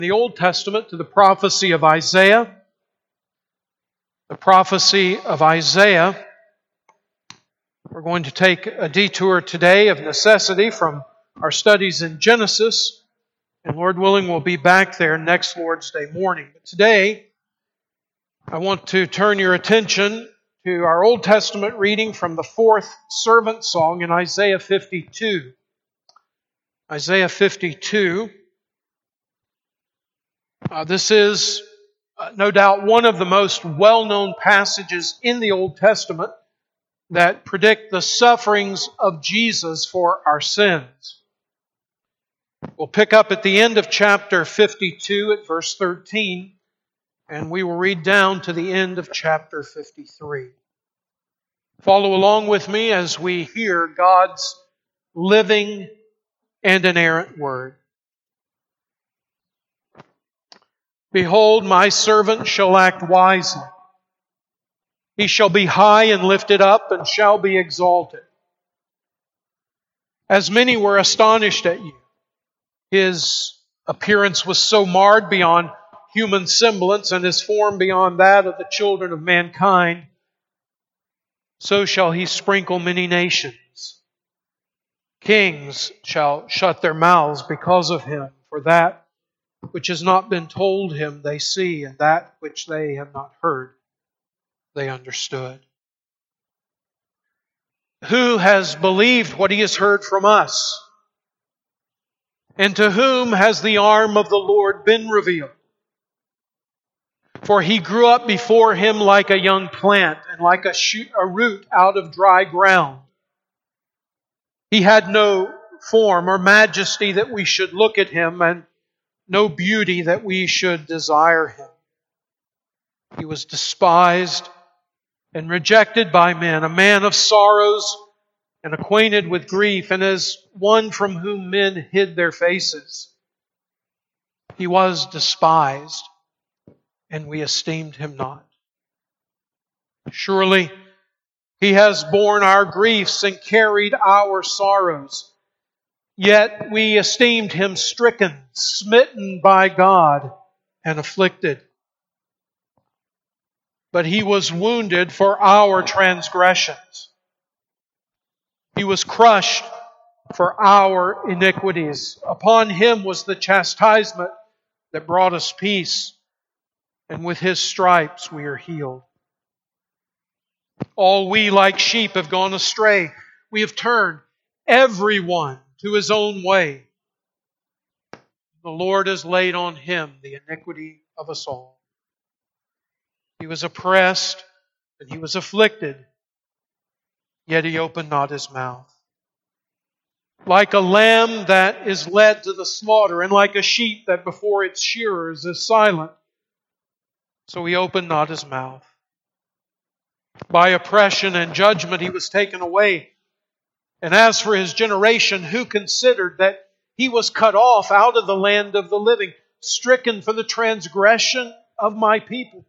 the Old Testament to the prophecy of Isaiah. The prophecy of Isaiah. We're going to take a detour today of necessity from our studies in Genesis, and Lord willing, we'll be back there next Lord's Day morning. But today, I want to turn your attention to our Old Testament reading from the fourth servant song in Isaiah 52. Isaiah 52. This is no doubt one of the most well-known passages in the Old Testament that predict the sufferings of Jesus for our sins. We'll pick up at the end of chapter 52 at verse 13, and we will read down to the end of chapter 53. Follow along with me as we hear God's living and inerrant word. Behold, my servant shall act wisely. He shall be high and lifted up and shall be exalted. As many were astonished at you, his appearance was so marred beyond human semblance and his form beyond that of the children of mankind, so shall he sprinkle many nations. Kings shall shut their mouths because of him, for that which has not been told him they see, and that which they have not heard they understood. Who has believed what he has heard from us? And to whom has the arm of the Lord been revealed? For he grew up before him like a young plant, and like a root out of dry ground. He had no form or majesty that we should look at him, and no beauty that we should desire him. He was despised and rejected by men, a man of sorrows and acquainted with grief, and as one from whom men hid their faces. He was despised, and we esteemed him not. Surely he has borne our griefs and carried our sorrows. Yet we esteemed him stricken, smitten by God, and afflicted. But he was wounded for our transgressions. He was crushed for our iniquities. Upon him was the chastisement that brought us peace, and with his stripes we are healed. All we like sheep have gone astray. We have turned everyone to his own way. The Lord has laid on him the iniquity of us all. He was oppressed and he was afflicted, yet he opened not his mouth. Like a lamb that is led to the slaughter, and like a sheep that before its shearers is silent, so he opened not his mouth. By oppression and judgment he was taken away. And as for his generation, who considered that he was cut off out of the land of the living, stricken for the transgression of my people?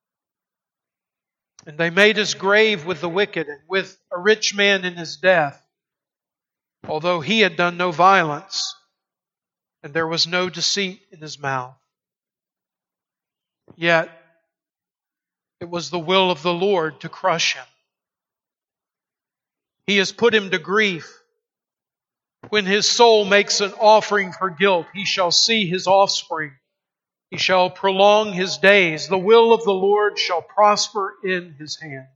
And they made his grave with the wicked, and with a rich man in his death, although he had done no violence, and there was no deceit in his mouth. Yet it was the will of the Lord to crush him. He has put him to grief. When his soul makes an offering for guilt, he shall see his offspring. He shall prolong his days. The will of the Lord shall prosper in his hand.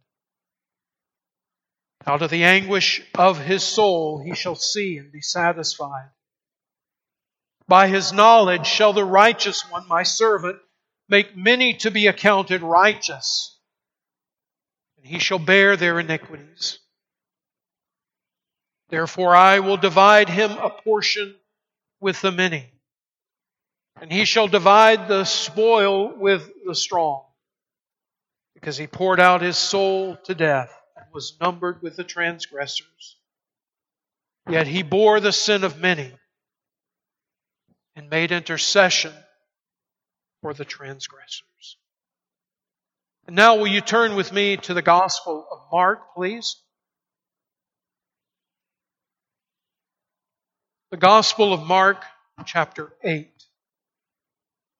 Out of the anguish of his soul he shall see and be satisfied. By his knowledge shall the righteous one, my servant, make many to be accounted righteous, and he shall bear their iniquities. Therefore I will divide him a portion with the many, and he shall divide the spoil with the strong, because he poured out his soul to death and was numbered with the transgressors. Yet he bore the sin of many and made intercession for the transgressors. And now will you turn with me to the Gospel of Mark, please? The Gospel of Mark, chapter 8.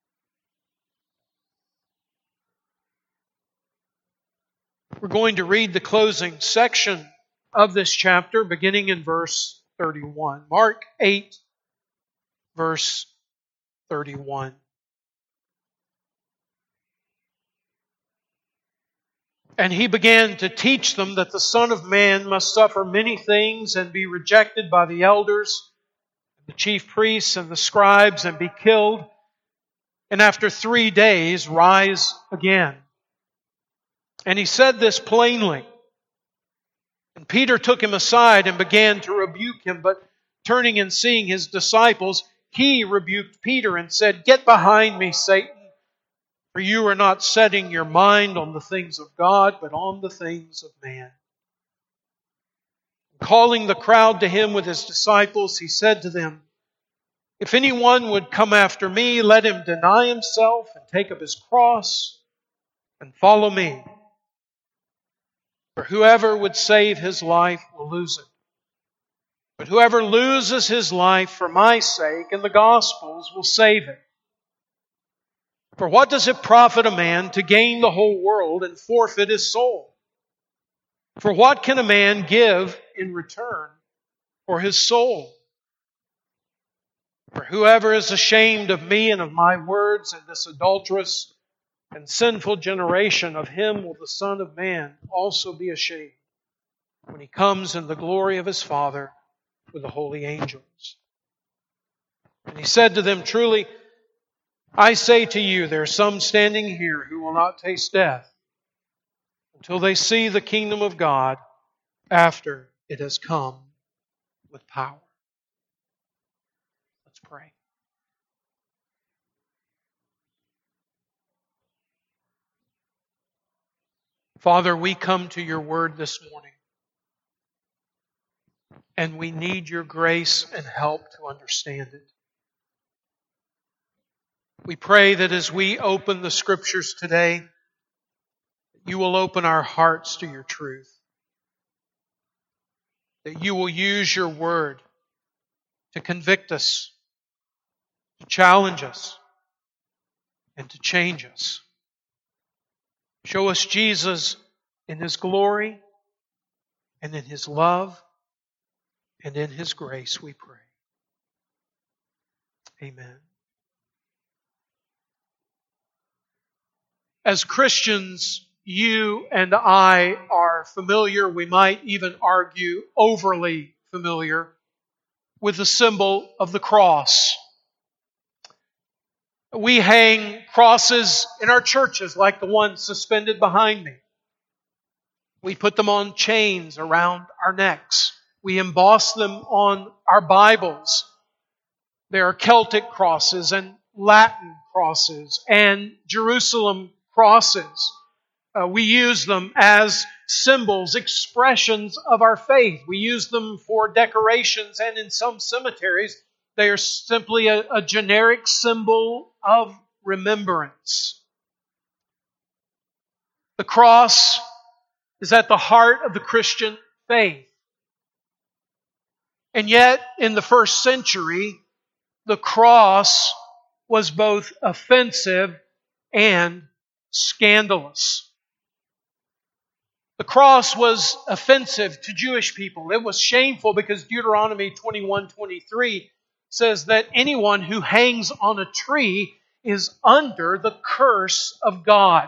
We're going to read the closing section of this chapter beginning in verse 31. Mark 8, verse 31. And he began to teach them that the Son of Man must suffer many things and be rejected by the elders, the chief priests and the scribes, and be killed, and after 3 days rise again. And he said this plainly. And Peter took him aside and began to rebuke him, but turning and seeing his disciples, he rebuked Peter and said, "Get behind me, Satan, for you are not setting your mind on the things of God, but on the things of man." Calling the crowd to him with his disciples, he said to them, "If anyone would come after me, let him deny himself and take up his cross and follow me. For whoever would save his life will lose it. But whoever loses his life for my sake and the gospel's will save it. For what does it profit a man to gain the whole world and forfeit his soul? For what can a man give in return for his soul? For whoever is ashamed of me and of my words in this adulterous and sinful generation, of him will the Son of Man also be ashamed when he comes in the glory of his Father with the holy angels." And he said to them, "Truly, I say to you, there are some standing here who will not taste death until they see the kingdom of God after it has come with power." Let's pray. Father, we come to your word this morning, and we need your grace and help to understand it. We pray that as we open the Scriptures today, you will open our hearts to your truth. That you will use your word to convict us, to challenge us, and to change us. Show us Jesus in His glory and in His love and in His grace, we pray. Amen. As Christians, you and I are familiar, we might even argue overly familiar, with the symbol of the cross. We hang crosses in our churches like the one suspended behind me. We put them on chains around our necks. We emboss them on our Bibles. There are Celtic crosses and Latin crosses and Jerusalem crosses. We use them as symbols, expressions of our faith. We use them for decorations, and in some cemeteries, they are simply a generic symbol of remembrance. The cross is at the heart of the Christian faith. And yet, in the first century, the cross was both offensive and scandalous. The cross was offensive to Jewish people. It was shameful because Deuteronomy 21:23 says that anyone who hangs on a tree is under the curse of God.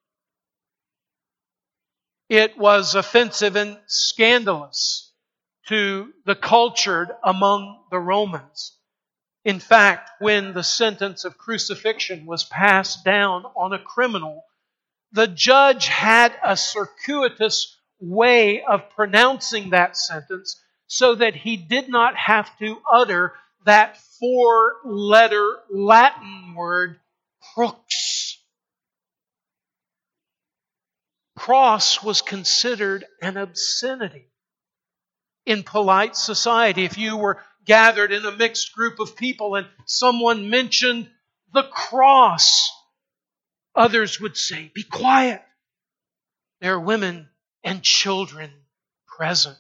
It was offensive and scandalous to the cultured among the Romans. In fact, when the sentence of crucifixion was passed down on a criminal, the judge had a circuitous way of pronouncing that sentence so that he did not have to utter that 4-letter Latin word, crux. Cross was considered an obscenity in polite society. If you were gathered in a mixed group of people and someone mentioned the cross, others would say, "Be quiet. There are women and children present."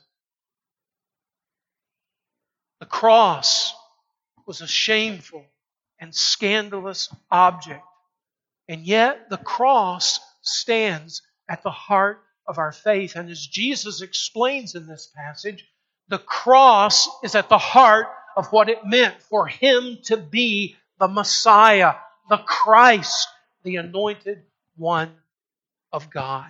The cross was a shameful and scandalous object. And yet the cross stands at the heart of our faith. And as Jesus explains in this passage, the cross is at the heart of what it meant for Him to be the Messiah, the Christ, the anointed one of God.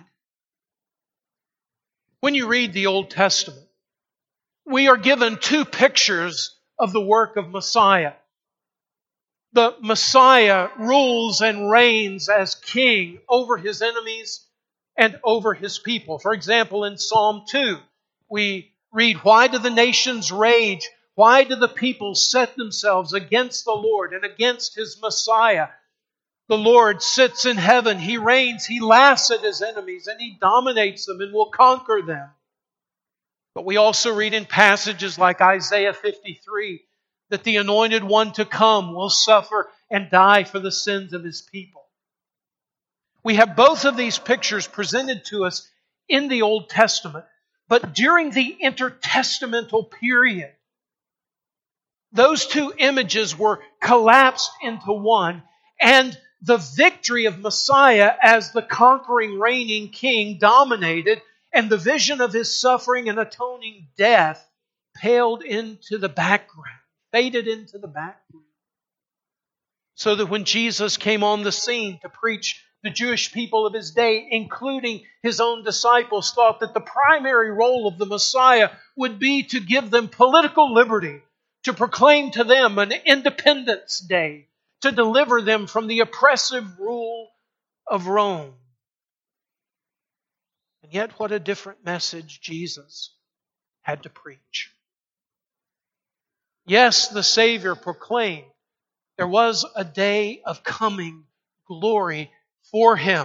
When you read the Old Testament, we are given two pictures of the work of Messiah. The Messiah rules and reigns as king over His enemies and over His people. For example, in Psalm 2, we read, "Why do the nations rage? Why do the people set themselves against the Lord and against His Messiah? The Lord sits in heaven. He reigns. He laughs at His enemies and He dominates them and will conquer them." But we also read in passages like Isaiah 53 that the anointed one to come will suffer and die for the sins of His people. We have both of these pictures presented to us in the Old Testament, but during the intertestamental period, those two images were collapsed into one, and the victory of Messiah as the conquering, reigning king dominated, and the vision of His suffering and atoning death paled into the background, faded into the background. So that when Jesus came on the scene to preach, the Jewish people of His day, including His own disciples, thought that the primary role of the Messiah would be to give them political liberty, to proclaim to them an Independence Day, to deliver them from the oppressive rule of Rome. And yet, what a different message Jesus had to preach. Yes, the Savior proclaimed there was a day of coming glory for Him.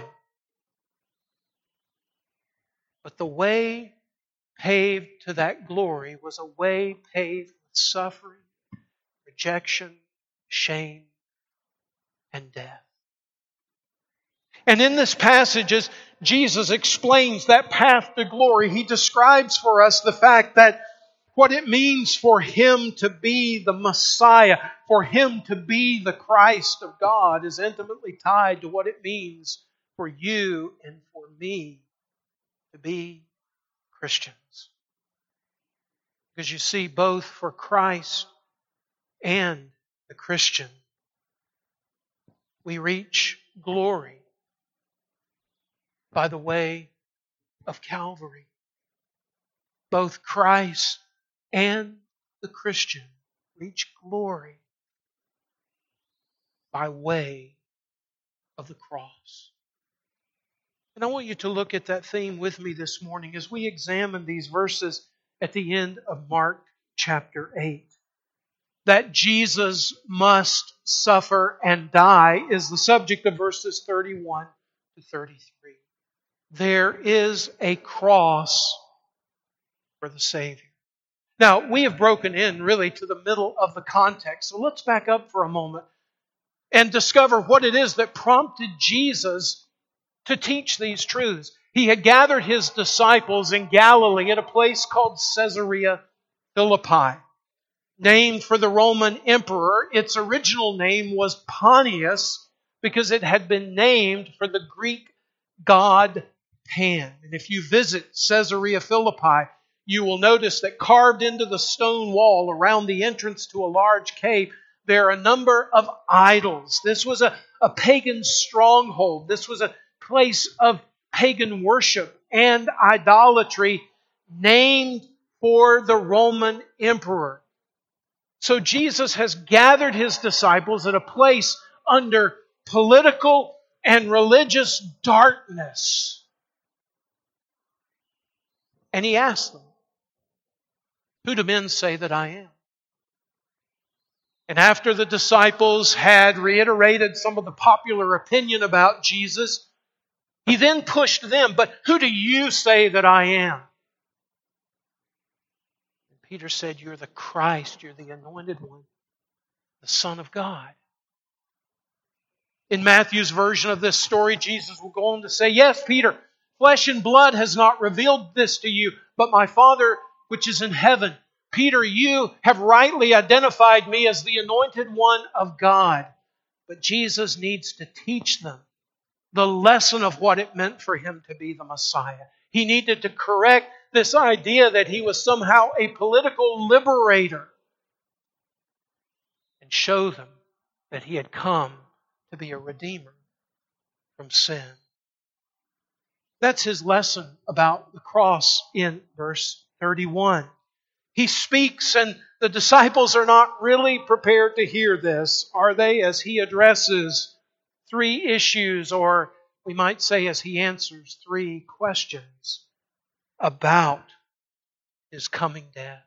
But the way paved to that glory was a way paved with suffering, rejection, shame, and death. And in this passage, as Jesus explains that path to glory, He describes for us the fact that what it means for Him to be the Messiah, for Him to be the Christ of God, is intimately tied to what it means for you and for me to be Christians. Because you see, both for Christ and the Christian, we reach glory by the way of Calvary. Both Christ and the Christian reach glory by way of the cross. And I want you to look at that theme with me this morning as we examine these verses at the end of Mark chapter 8. That Jesus must suffer and die is the subject of verses 31 to 33. There is a cross for the Savior. Now, we have broken in really to the middle of the context. So let's back up for a moment and discover what it is that prompted Jesus to teach these truths. He had gathered His disciples in Galilee at a place called Caesarea Philippi, named for the Roman emperor. Its original name was Pontius because it had been named for the Greek god Pan. And if you visit Caesarea Philippi, you will notice that carved into the stone wall around the entrance to a large cave, there are a number of idols. This was a pagan stronghold. This was a place of pagan worship and idolatry named for the Roman emperor. So Jesus has gathered His disciples at a place under political and religious darkness. And He asked them, "Who do men say that I am?" And after the disciples had reiterated some of the popular opinion about Jesus, He then pushed them, "But who do you say that I am?" And Peter said, "You're the Christ, you're the anointed one, the Son of God." In Matthew's version of this story, Jesus will go on to say, "Yes, Peter, flesh and blood has not revealed this to you, but my Father which is in heaven. Peter, you have rightly identified me as the anointed one of God." But Jesus needs to teach them the lesson of what it meant for Him to be the Messiah. He needed to correct this idea that He was somehow a political liberator and show them that He had come to be a redeemer from sin. That's His lesson about the cross in verse 31. He speaks, and the disciples are not really prepared to hear this, are they? As He addresses three issues, or we might say as He answers three questions about His coming death.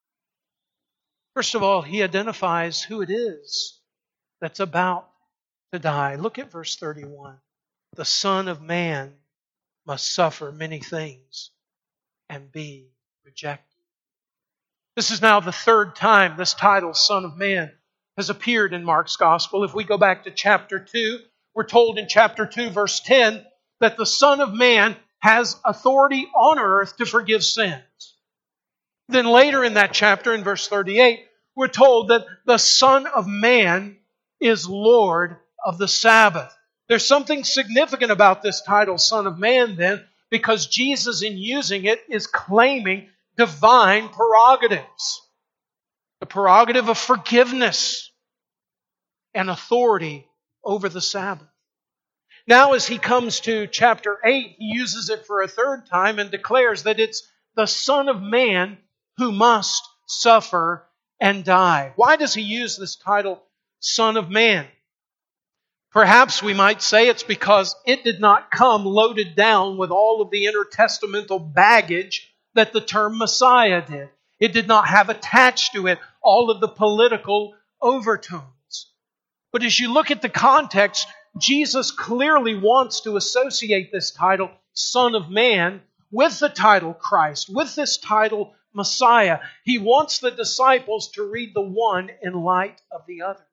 First of all, He identifies who it is that's about to die. Look at verse 31. The Son of Man must suffer many things and be rejected. This is now the third time this title, Son of Man, has appeared in Mark's Gospel. If we go back to chapter 2, we're told in chapter 2, verse 10, that the Son of Man has authority on earth to forgive sins. Then later in that chapter, in verse 38, we're told that the Son of Man is Lord of the Sabbath. There's something significant about this title, Son of Man, then, because Jesus, in using it, is claiming divine prerogatives. The prerogative of forgiveness and authority over the Sabbath. Now, as He comes to chapter 8, He uses it for a third time and declares that it's the Son of Man who must suffer and die. Why does He use this title, Son of Man? Perhaps we might say it's because it did not come loaded down with all of the intertestamental baggage that the term Messiah did. It did not have attached to it all of the political overtones. But as you look at the context, Jesus clearly wants to associate this title, Son of Man, with the title Christ, with this title Messiah. He wants the disciples to read the one in light of the other.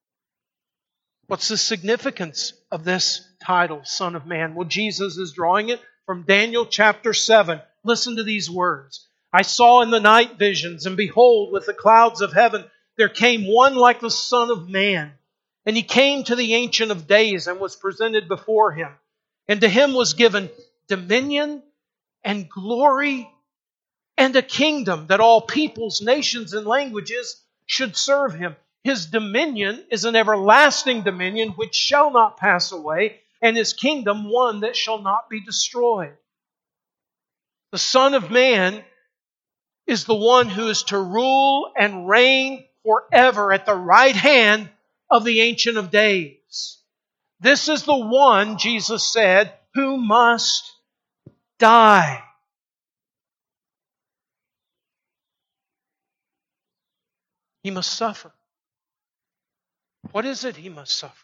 What's the significance of this title, Son of Man? Well, Jesus is drawing it from Daniel chapter 7. Listen to these words. I saw in the night visions, and behold, with the clouds of heaven, there came one like the Son of Man. And He came to the Ancient of Days and was presented before Him. And to Him was given dominion and glory and a kingdom that all peoples, nations, and languages should serve Him. His dominion is an everlasting dominion which shall not pass away, and His kingdom one that shall not be destroyed. The Son of Man is the one who is to rule and reign forever at the right hand of the Ancient of Days. This is the one, Jesus said, who must die. He must suffer. What is it He must suffer?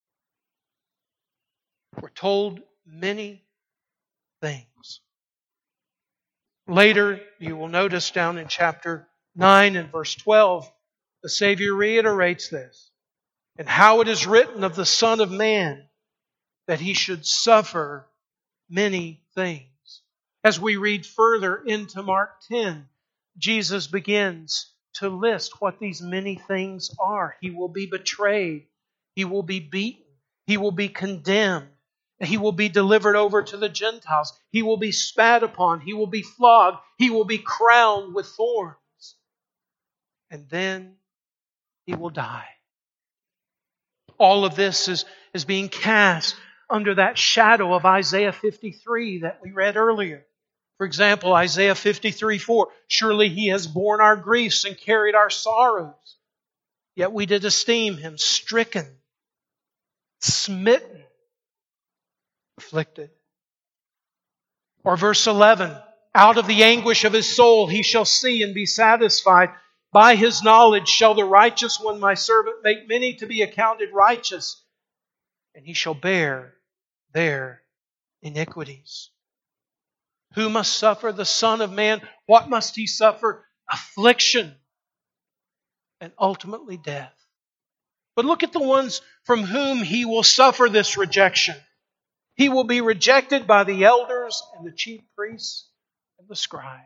We're told many things. Later, you will notice down in chapter 9 and verse 12, the Savior reiterates this. And how it is written of the Son of Man that He should suffer many things. As we read further into Mark 10, Jesus begins to list what these many things are. He will be betrayed. He will be beaten. He will be condemned. He will be delivered over to the Gentiles. He will be spat upon. He will be flogged. He will be crowned with thorns. And then He will die. All of this is being cast under that shadow of Isaiah 53 that we read earlier. For example, Isaiah 53:4, surely He has borne our griefs and carried our sorrows. Yet we did esteem Him stricken, smitten, afflicted. Or verse 11, out of the anguish of His soul He shall see and be satisfied. By His knowledge shall the righteous one, my servant, make many to be accounted righteous, and He shall bear their iniquities. Who must suffer? The Son of Man. What must He suffer? Affliction and ultimately death. But look at the ones from whom He will suffer this rejection. He will be rejected by the elders and the chief priests and the scribes.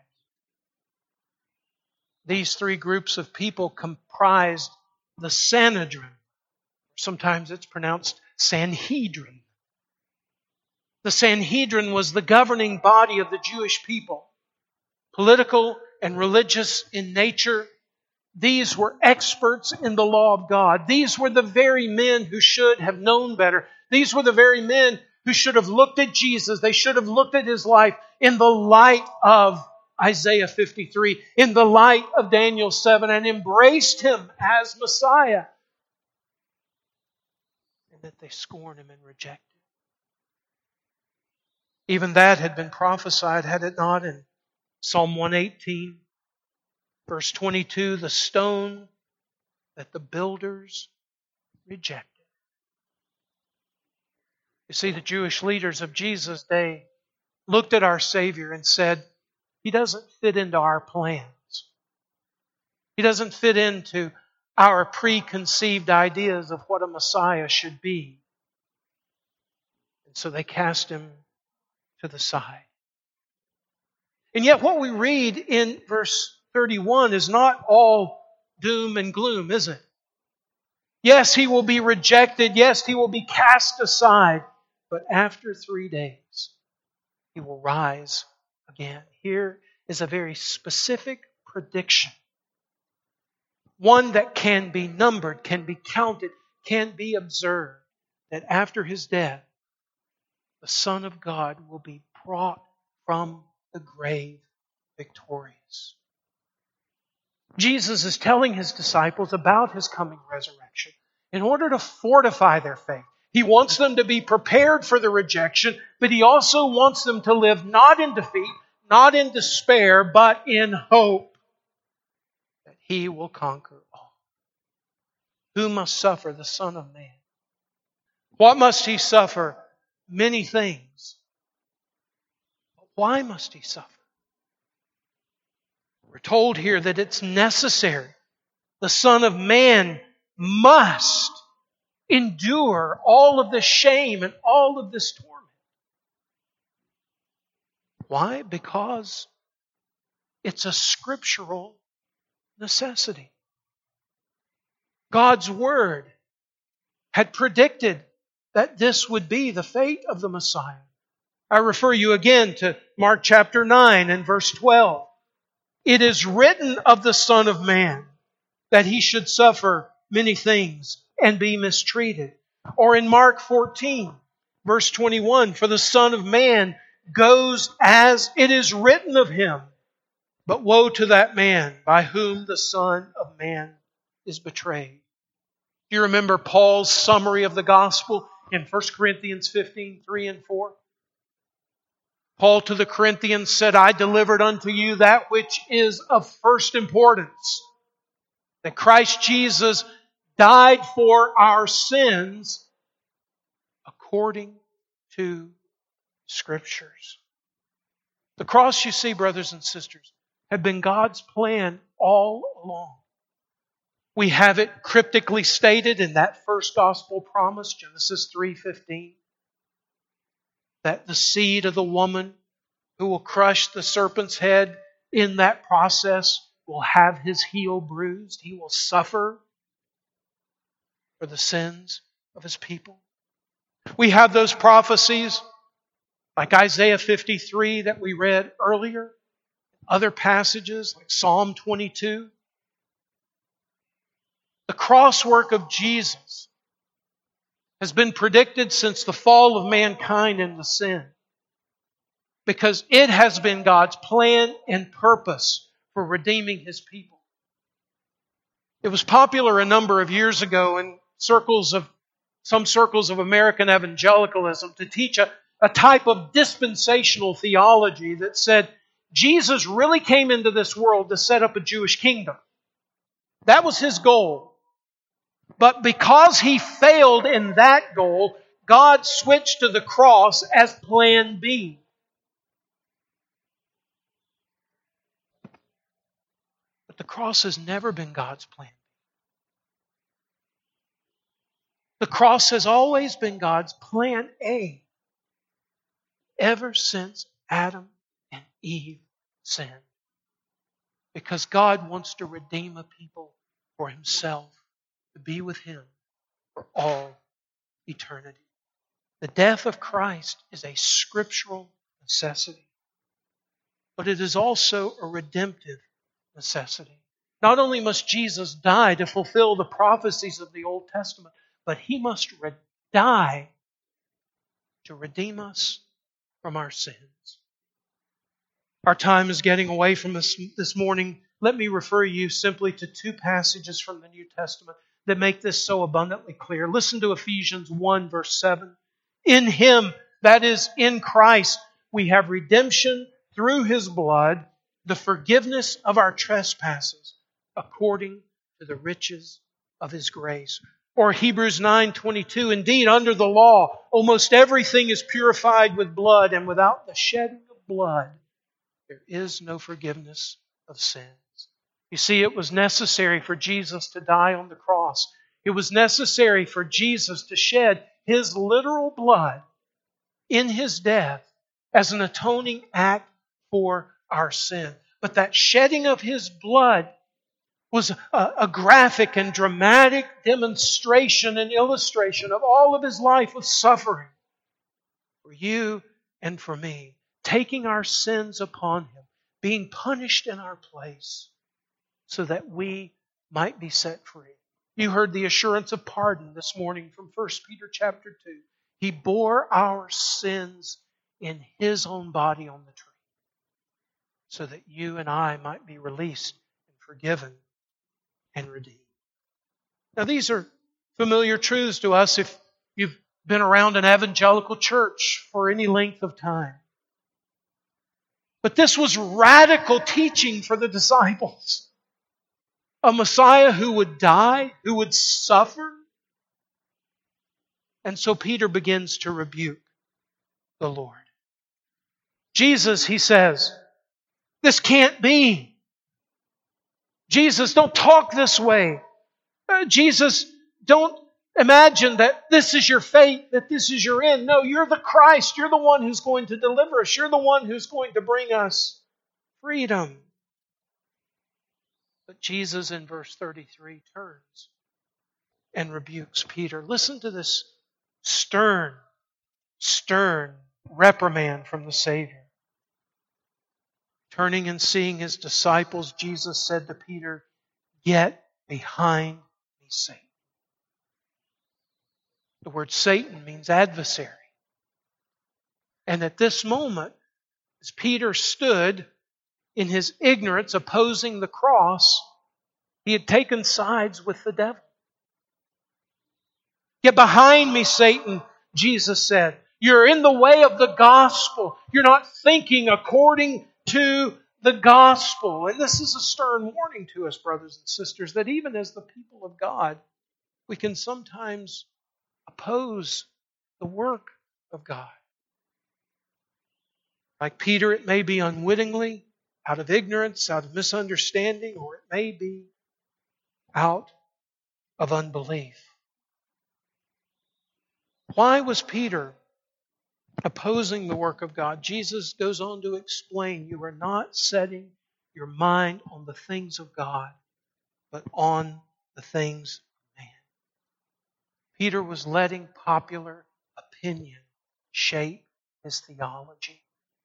These three groups of people comprised the Sanhedrin. Sometimes it's pronounced Sanhedrin. The Sanhedrin was the governing body of the Jewish people, political and religious in nature. These were experts in the law of God. These were the very men who should have known better. These were the very men who should have looked at Jesus. They should have looked at His life in the light of Isaiah 53, in the light of Daniel 7, and embraced Him as Messiah. And that they scorn Him and reject Him. Even that had been prophesied, had it not, in Psalm 118, verse 22, the stone that the builders rejected. You see, the Jewish leaders of Jesus' day looked at our Savior and said, He doesn't fit into our plans. He doesn't fit into our preconceived ideas of what a Messiah should be. And so they cast Him to the side. And yet what we read in verse 31 is not all doom and gloom, is it? Yes, He will be rejected. Yes, He will be cast aside. But after 3 days, He will rise again. Here is a very specific prediction. One that can be numbered, can be counted, can be observed. That after His death, the Son of God will be brought from the grave victorious. Jesus is telling His disciples about His coming resurrection in order to fortify their faith. He wants them to be prepared for the rejection, but He also wants them to live not in defeat, not in despair, but in hope that He will conquer all. Who must suffer? The Son of Man. What must He suffer? Many things. But why must He suffer? We're told here that it's necessary. The Son of Man must endure all of this shame and all of this torment. Why? Because it's a scriptural necessity. God's Word had predicted that this would be the fate of the Messiah. I refer you again to Mark chapter 9 and verse 12. It is written of the Son of Man that He should suffer many things and be mistreated. Or in Mark 14, verse 21, for the Son of Man goes as it is written of Him. But woe to that man by whom the Son of Man is betrayed. Do you remember Paul's summary of the gospel in 1 Corinthians 15, 3 and 4? Paul to the Corinthians said, I delivered unto you that which is of first importance, that Christ Jesus died for our sins according to Scriptures. The cross, you see, brothers and sisters, had been God's plan all along. We have it cryptically stated in that first gospel promise, Genesis 3:15, that the seed of the woman who will crush the serpent's head in that process will have his heel bruised. He will suffer for the sins of His people. We have those prophecies like Isaiah 53 that we read earlier, other passages like Psalm 22. The cross work of Jesus has been predicted since the fall of mankind into sin, because it has been God's plan and purpose for redeeming His people. It was popular a number of years ago in some circles of American evangelicalism to teach a type of dispensational theology that said Jesus really came into this world to set up a Jewish kingdom. That was His goal. But because He failed in that goal, God switched to the cross as plan B. But the cross has never been God's plan. The cross has always been God's plan A, ever since Adam and Eve sinned. Because God wants to redeem a people for Himself, to be with Him for all eternity. The death of Christ is a scriptural necessity, but it is also a redemptive necessity. Not only must Jesus die to fulfill the prophecies of the Old Testament, but He must die to redeem us from our sins. Our time is getting away from us this morning. Let me refer you simply to two passages from the New Testament that make this so abundantly clear. Listen to Ephesians 1, verse 7. In Him, that is, in Christ, we have redemption through His blood, the forgiveness of our trespasses, according to the riches of His grace. Or Hebrews 9:22, indeed, under the law, almost everything is purified with blood, and without the shedding of blood, there is no forgiveness of sins. You see, it was necessary for Jesus to die on the cross. It was necessary for Jesus to shed His literal blood in His death as an atoning act for our sin. But that shedding of His blood was a graphic and dramatic demonstration and illustration of all of His life of suffering for you and for me, taking our sins upon Him, being punished in our place so that we might be set free. You heard the assurance of pardon this morning from 1 Peter chapter 2. He bore our sins in His own body on the tree so that you and I might be released and forgiven and redeemed. Now, these are familiar truths to us if you've been around an evangelical church for any length of time. But this was radical teaching for the disciples. A Messiah who would die, who would suffer. And so Peter begins to rebuke the Lord. Jesus, he says, this can't be. Jesus, don't talk this way. Jesus, don't imagine that this is your fate, that this is your end. No, you're the Christ. You're the one who's going to deliver us. You're the one who's going to bring us freedom. But Jesus in verse 33 turns and rebukes Peter. Listen to this stern reprimand from the Savior. Turning and seeing His disciples, Jesus said to Peter, "Get behind me, Satan." The word Satan means adversary. And at this moment, as Peter stood in his ignorance opposing the cross, he had taken sides with the devil. "Get behind me, Satan," Jesus said. "You're in the way of the gospel. You're not thinking according to the gospel." And this is a stern warning to us, brothers and sisters, that even as the people of God, we can sometimes oppose the work of God. Like Peter, it may be unwittingly, out of ignorance, out of misunderstanding, or it may be out of unbelief. Why was Peter opposing the work of God? Jesus goes on to explain, you are not setting your mind on the things of God, but on the things of man. Peter was letting popular opinion shape his theology.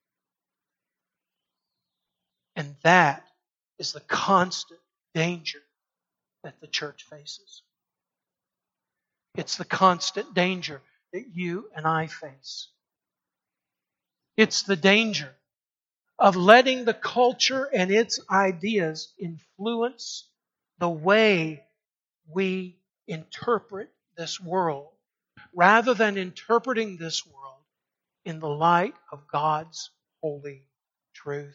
And that is the constant danger that the church faces. It's the constant danger that you and I face. It's the danger of letting the culture and its ideas influence the way we interpret this world, rather than interpreting this world in the light of God's holy truth.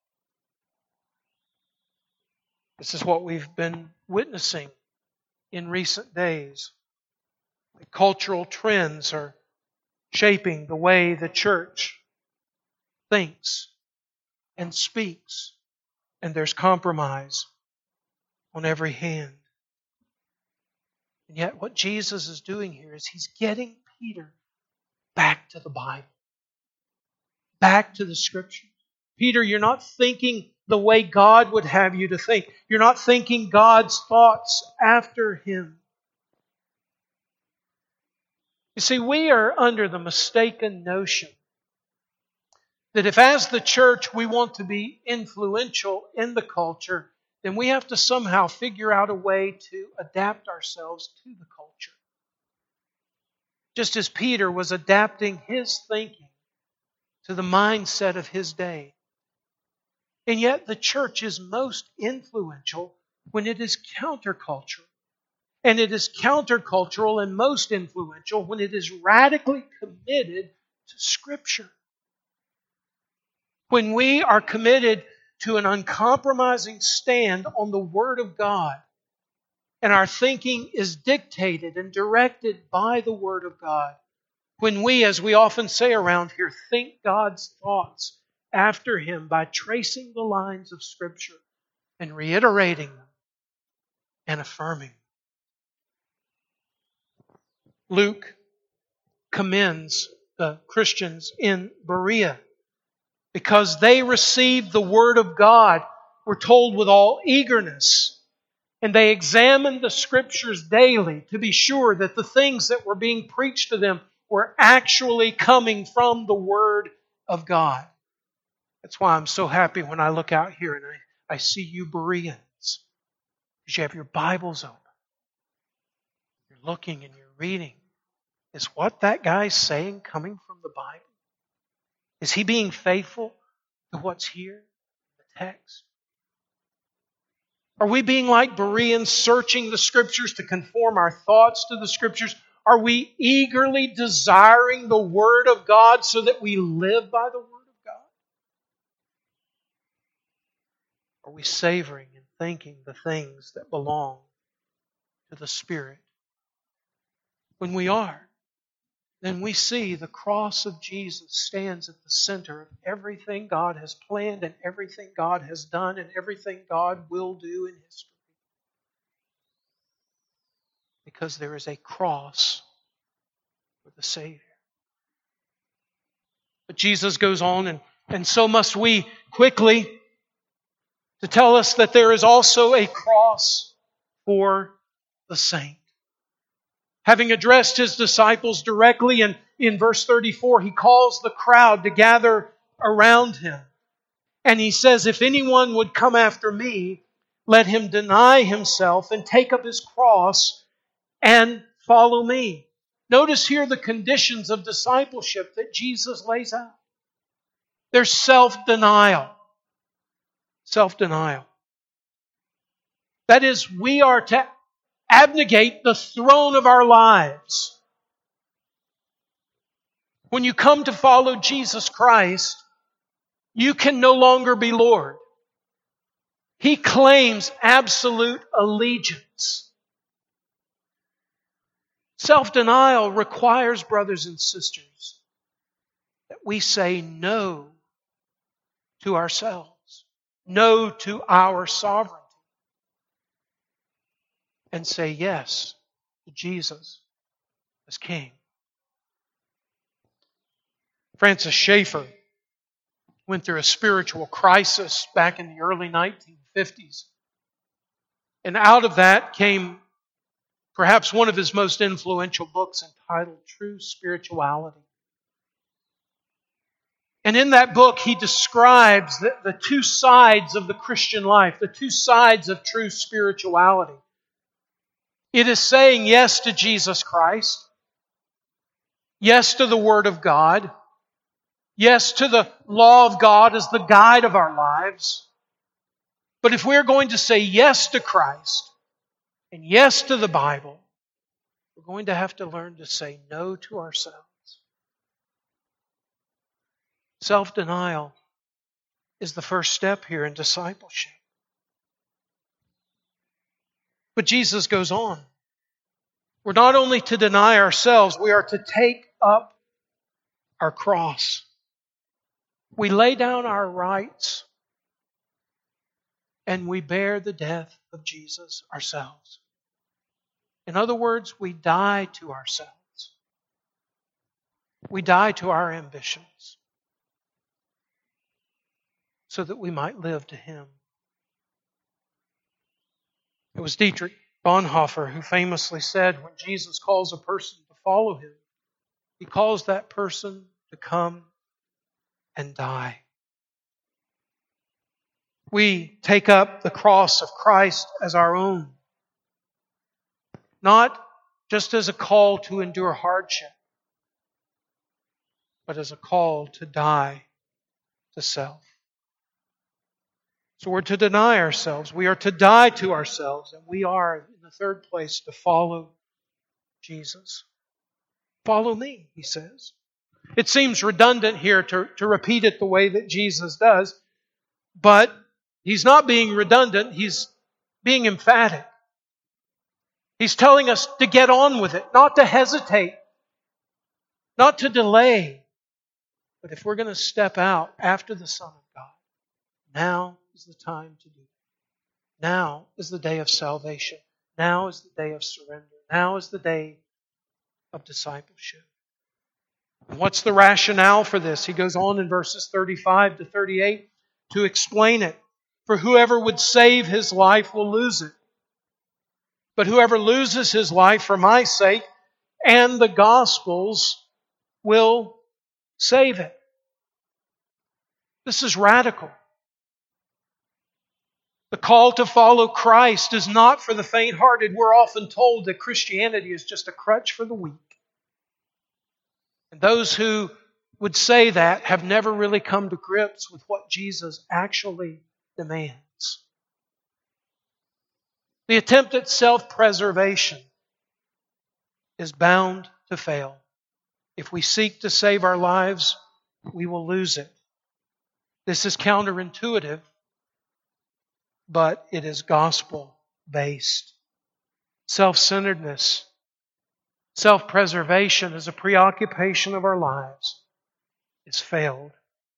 This is what we've been witnessing in recent days. The cultural trends are shaping the way the church thinks and speaks, and there's compromise on every hand. And yet what Jesus is doing here is He's getting Peter back to the Bible, back to the Scriptures. Peter, you're not thinking the way God would have you to think. You're not thinking God's thoughts after Him. You You see, we are under the mistaken notion that if as the church we want to be influential in the culture, then we have to somehow figure out a way to adapt ourselves to the culture. Just as Peter was adapting his thinking to the mindset of his day. And yet the church is most influential when it is countercultural. And it is countercultural and most influential when it is radically committed to Scripture. When we are committed to an uncompromising stand on the Word of God, and our thinking is dictated and directed by the Word of God, when we, as we often say around here, think God's thoughts after Him by tracing the lines of Scripture and reiterating them and affirming them. Luke commends the Christians in Berea because they received the Word of God, we're told, with all eagerness. And they examined the Scriptures daily to be sure that the things that were being preached to them were actually coming from the Word of God. That's why I'm so happy when I look out here and I see you Bereans. Because you have your Bibles open. You're looking and you're reading. Is what that guy's saying coming from the Bible? Is he being faithful to what's here in the text? Are we being like Bereans, searching the Scriptures to conform our thoughts to the Scriptures? Are we eagerly desiring the Word of God so that we live by the Word of God? Are we savoring and thinking the things that belong to the Spirit? When we are, then we see the cross of Jesus stands at the center of everything God has planned and everything God has done and everything God will do in history. Because there is a cross for the Savior. But Jesus goes on, and so must we quickly, to tell us that there is also a cross for the saint. Having addressed His disciples directly, and in verse 34, He calls the crowd to gather around Him. And He says, if anyone would come after me, let him deny himself and take up his cross and follow me. Notice here the conditions of discipleship that Jesus lays out. There's self-denial. Self-denial. That is, we are to abnegate the throne of our lives. When you come to follow Jesus Christ, you can no longer be Lord. He claims absolute allegiance. Self-denial requires, brothers and sisters, that we say no to ourselves, no to our sovereignty, and say yes to Jesus as King. Francis Schaeffer went through a spiritual crisis back in the early 1950s. And out of that came perhaps one of his most influential books entitled True Spirituality. And in that book, he describes the two sides of the Christian life, the two sides of true spirituality. It is saying yes to Jesus Christ, yes to the Word of God, yes to the law of God as the guide of our lives. But if we're going to say yes to Christ and yes to the Bible, we're going to have to learn to say no to ourselves. Self-denial is the first step here in discipleship. But Jesus goes on. We're not only to deny ourselves, we are to take up our cross. We lay down our rights and we bear the death of Jesus ourselves. In other words, we die to ourselves. We die to our ambitions so that we might live to Him. It was Dietrich Bonhoeffer who famously said, when Jesus calls a person to follow Him, He calls that person to come and die. We take up the cross of Christ as our own, not just as a call to endure hardship, but as a call to die to self. So we're to deny ourselves. We are to die to ourselves. And we are, in the third place, to follow Jesus. Follow me, he says. It seems redundant here to repeat it the way that Jesus does, but he's not being redundant. He's being emphatic. He's telling us to get on with it, not to hesitate, not to delay. But if we're going to step out after the Son of God, now is the time to do it. Now is the day of salvation. Now is the day of surrender. Now is the day of discipleship. And what's the rationale for this? He goes on in verses 35 to 38 to explain it. For whoever would save his life will lose it. But whoever loses his life for my sake and the gospel's will save it. This is radical. The call to follow Christ is not for the faint-hearted. We're often told that Christianity is just a crutch for the weak. And those who would say that have never really come to grips with what Jesus actually demands. The attempt at self-preservation is bound to fail. If we seek to save our lives, we will lose it. This is counterintuitive, but it is gospel-based. Self-centeredness, self-preservation as a preoccupation of our lives is failed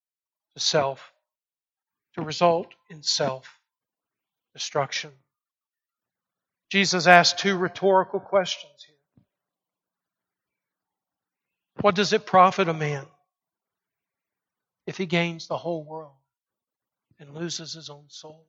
to result in self-destruction. Jesus asked two rhetorical questions here. What does it profit a man if he gains the whole world and loses his own soul?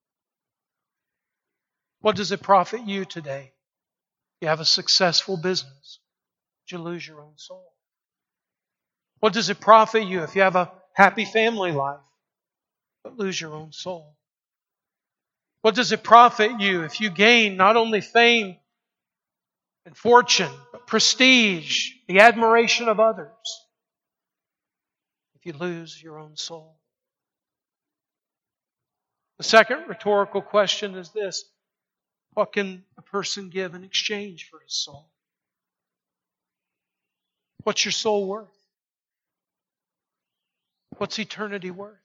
What does it profit you today? You have a successful business, but you lose your own soul. What does it profit you if you have a happy family life, but lose your own soul? What does it profit you if you gain not only fame and fortune, but prestige, the admiration of others, if you lose your own soul? The second rhetorical question is this: what can a person give in exchange for his soul? What's your soul worth? What's eternity worth?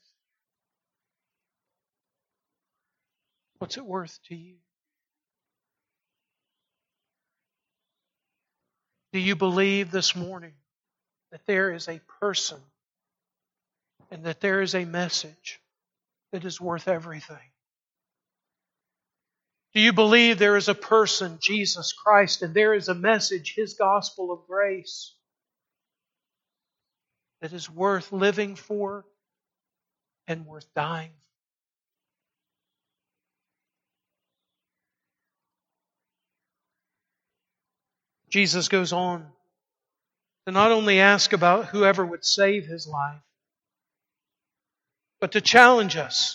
What's it worth to you? Do you believe this morning that there is a person and that there is a message that is worth everything? Do you believe there is a person, Jesus Christ, and there is a message, His gospel of grace, that is worth living for and worth dying for? Jesus goes on to not only ask about whoever would save his life, but to challenge us,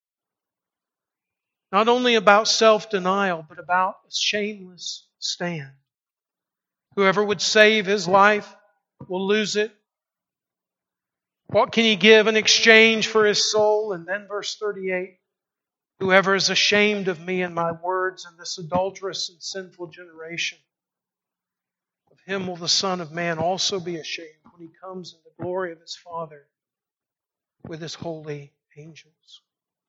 not only about self-denial, but about a shameless stand. Whoever would save his life will lose it. What can he give in exchange for his soul? And then verse 38, whoever is ashamed of me and my words in this adulterous and sinful generation, of him will the Son of Man also be ashamed when he comes in the glory of his Father with his holy angels.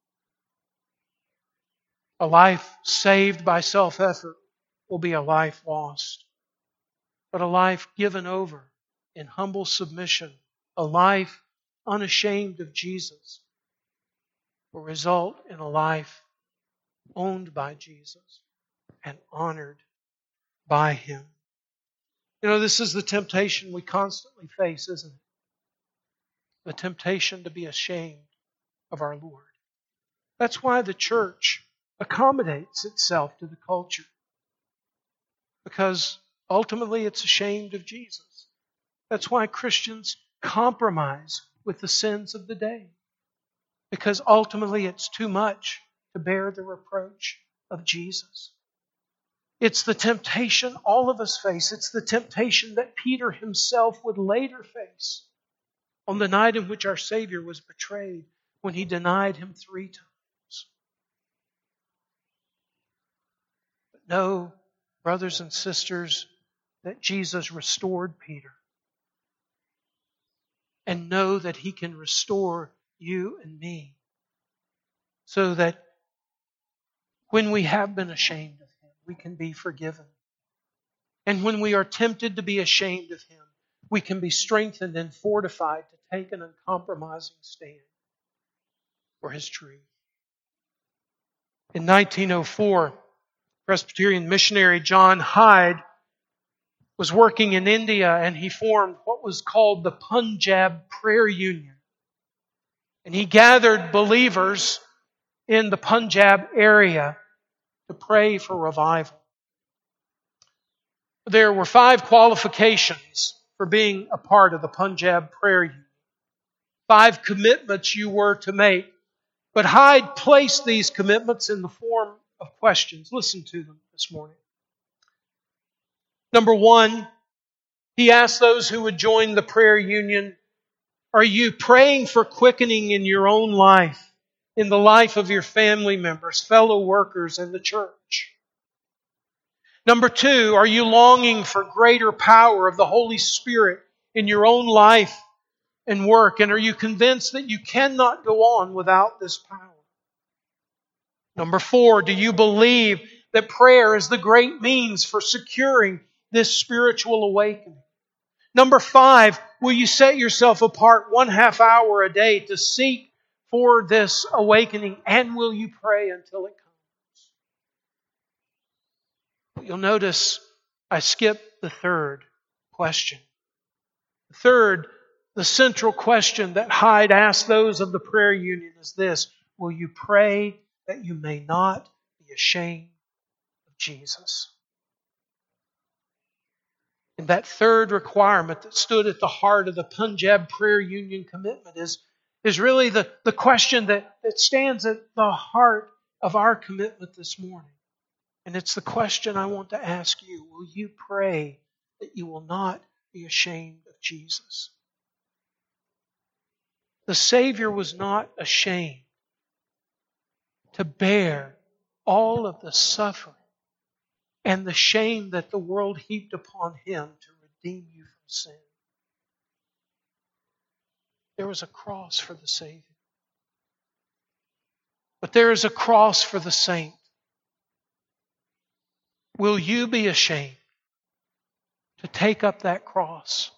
A life saved by self-effort will be a life lost. But a life given over in humble submission, a life unashamed of Jesus, will result in a life owned by Jesus and honored by Him. You know, this is the temptation we constantly face, isn't it? The temptation to be ashamed of our Lord. That's why the church accommodates itself to the culture. Because ultimately it's ashamed of Jesus. That's why Christians compromise with the sins of the day. Because ultimately it's too much to bear the reproach of Jesus. It's the temptation all of us face. It's the temptation that Peter himself would later face on the night in which our Savior was betrayed, when he denied Him 3 times. But know, brothers and sisters, that Jesus restored Peter. And know that He can restore you and me, so that when we have been ashamed of Him, we can be forgiven. And when we are tempted to be ashamed of Him, we can be strengthened and fortified to take an uncompromising stand for His truth. In 1904, Presbyterian missionary John Hyde was working in India, and he formed what was called the Punjab Prayer Union. And he gathered believers in the Punjab area to pray for revival. There were 5 qualifications for being a part of the Punjab Prayer Union. 5 commitments you were to make. But Hyde placed these commitments in the form of questions. Listen to them this morning. Number 1, he asked those who would join the prayer union, are you praying for quickening in your own life, in the life of your family members, fellow workers, and the church? Number 2, are you longing for greater power of the Holy Spirit in your own life and work? And are you convinced that you cannot go on without this power? Number 4, do you believe that prayer is the great means for securing this spiritual awakening? Number 5, will you set yourself apart 1/2 hour a day to seek for this awakening, and will you pray until it comes? But you'll notice I skipped the 3rd question. The 3rd, the central question that Hyde asked those of the prayer union is this: will you pray that you may not be ashamed of Jesus? And that 3rd requirement that stood at the heart of the Punjab Prayer Union commitment is really the question that stands at the heart of our commitment this morning. And it's the question I want to ask you. Will you pray that you will not be ashamed of Jesus? The Savior was not ashamed to bear all of the suffering and the shame that the world heaped upon Him to redeem you from sin. There was a cross for the Savior. But there is a cross for the saint. Will you be ashamed to take up that cross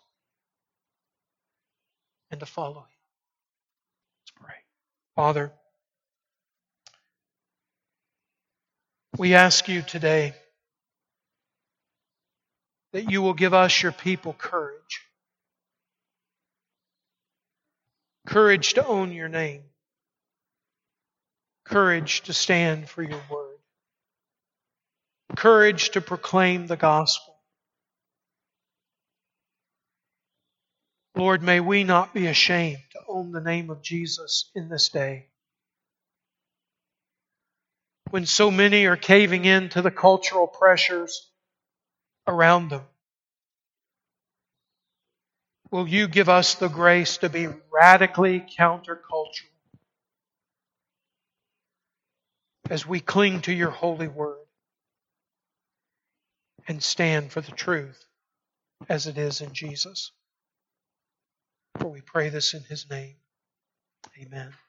and to follow Him? Let's pray. Father, we ask You today that You will give us, Your people, courage. Courage to own Your name. Courage to stand for Your word. Courage to proclaim the gospel. Lord, may we not be ashamed to own the name of Jesus in this day, when so many are caving in to the cultural pressures around them. Will You give us the grace to be radically countercultural as we cling to Your holy word and stand for the truth as it is in Jesus? For we pray this in His name. Amen.